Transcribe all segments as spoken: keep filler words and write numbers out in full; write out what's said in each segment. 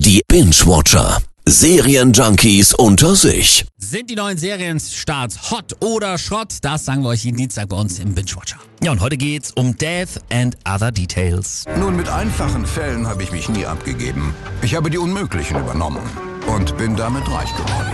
Die Binge-Watcher. Serienjunkies unter sich. Sind die neuen Serienstarts Hot oder Schrott? Das sagen wir euch jeden Dienstag bei uns im Binge-Watcher. Ja, und heute geht's um Death and Other Details. Nun, mit einfachen Fällen habe ich mich nie abgegeben. Ich habe die Unmöglichen übernommen und bin damit reich geworden.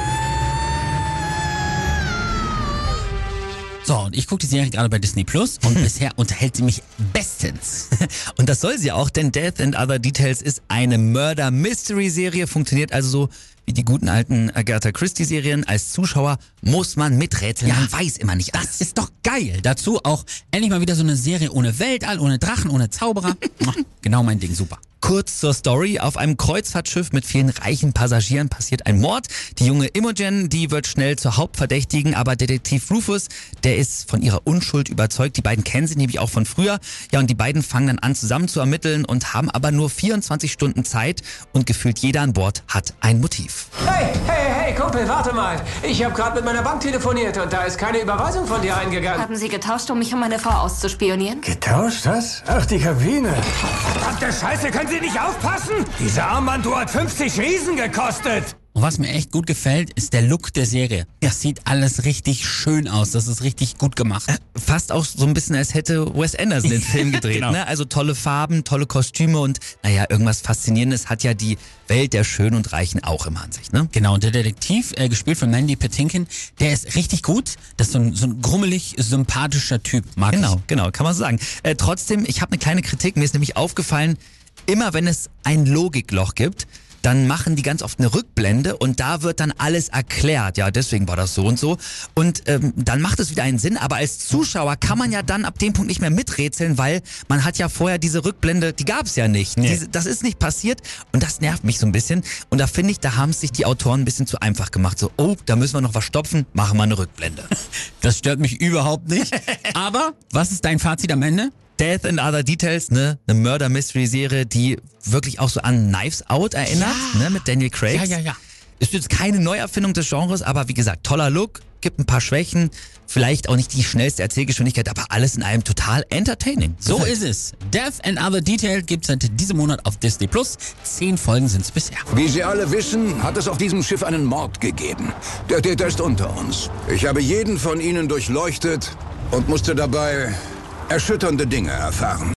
So, und ich gucke die Serie gerade bei Disney Plus und bisher unterhält sie mich bestens. Und das soll sie auch, denn Death and Other Details ist eine Murder-Mystery-Serie, funktioniert also so wie die guten alten Agatha Christie-Serien. Als Zuschauer muss man miträtseln, Ja, man weiß immer nicht alles. Das ist doch geil. Dazu auch endlich mal wieder so eine Serie ohne Weltall, ohne Drachen, ohne Zauberer. Genau mein Ding, super. Kurz zur Story. Auf einem Kreuzfahrtschiff mit vielen reichen Passagieren passiert ein Mord. Die junge Imogen, die wird schnell zur Hauptverdächtigen, aber Detektiv Rufus, der ist von ihrer Unschuld überzeugt. Die beiden kennen sie nämlich auch von früher. Ja, und die beiden fangen dann an zusammen zu ermitteln und haben aber nur vierundzwanzig Stunden Zeit und gefühlt jeder an Bord hat ein Motiv. Hey, hey, hey, Kumpel, warte mal. Ich habe gerade mit meiner Bank telefoniert und da ist keine Überweisung von dir eingegangen. Haben Sie getauscht, um mich und meine Frau auszuspionieren? Getauscht, was? Ach, die Kabine. Verdammte Scheiße, können Sie nicht aufpassen? Diese Armbanduhr hat fünfzig Riesen gekostet. Und was mir echt gut gefällt, ist der Look der Serie. Das sieht alles richtig schön aus. Das ist richtig gut gemacht. Äh, fast auch so ein bisschen, als hätte Wes Anderson den Film gedreht. Genau. Ne? Also tolle Farben, tolle Kostüme und naja, irgendwas Faszinierendes hat ja die Welt der Schönen und Reichen auch immer an sich. Ne? Genau, und der Detektiv, äh, gespielt von Mandy Patinkin, der ist richtig gut. Das ist so ein, so ein grummelig sympathischer Typ, mag Genau, ich. genau, kann man so sagen. Äh, trotzdem, ich habe eine kleine Kritik. Mir ist nämlich aufgefallen, immer wenn es ein Logikloch gibt, dann machen die ganz oft eine Rückblende und da wird dann alles erklärt. Ja, deswegen war das so und so. Und ähm, dann macht es wieder einen Sinn, aber als Zuschauer kann man ja dann ab dem Punkt nicht mehr miträtseln, weil man hat ja vorher diese Rückblende, die gab es ja nicht. Nee. Diese, das ist nicht passiert und das nervt mich so ein bisschen. Und da finde ich, da haben es sich die Autoren ein bisschen zu einfach gemacht. So, oh, da müssen wir noch was stopfen, machen wir eine Rückblende. Das stört mich überhaupt nicht. Aber was ist dein Fazit am Ende? Death and Other Details, ne, eine Murder-Mystery-Serie, die wirklich auch so an Knives Out erinnert, Ja. ne, mit Daniel Craig. Ja, ja, ja. Ist jetzt keine Neuerfindung des Genres, aber wie gesagt, toller Look, gibt ein paar Schwächen, vielleicht auch nicht die schnellste Erzählgeschwindigkeit, aber alles in allem total entertaining. So Gefällt. ist es. Death and Other Details gibt es seit diesem Monat auf Disney Plus. Zehn Folgen sind es bisher. Wie Sie alle wissen, hat es auf diesem Schiff einen Mord gegeben. Der Täter ist unter uns. Ich habe jeden von Ihnen durchleuchtet und musste dabei erschütternde Dinge erfahren.